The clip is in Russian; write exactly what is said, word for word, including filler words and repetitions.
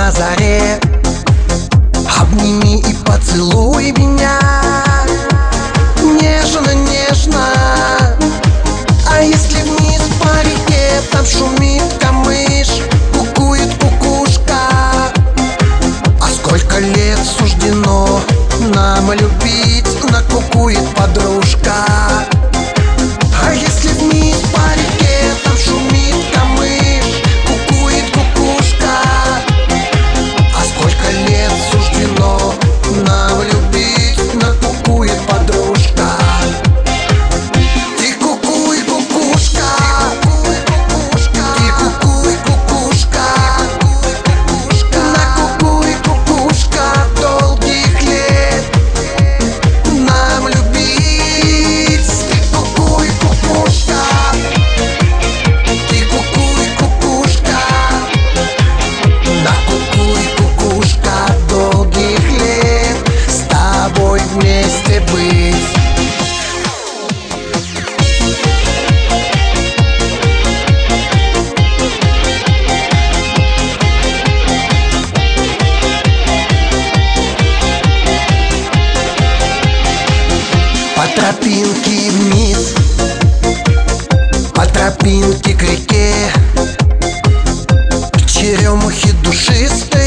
на заре. Обними и поцелуй меня нежно, нежно. А если вниз по реке, там шумит камыш, кукует кукушка. А сколько лет суждено нам любить, накукует подружка. А если вниз по реке, там шумит камыш, кукует кукушка. А сколько лет суждено нам любить, накукует подружка. Ты кукуй, кукушка, ты кукуй, кукушка, накукуй, кукушка, долгих лет нам любить. Ты кукуй, кукушка, ты кукуй, кукушка, накукуй, кукушка, долгих лет с тобой вместе быть. По тропинке вниз, по тропинке к реке, черемухи душистые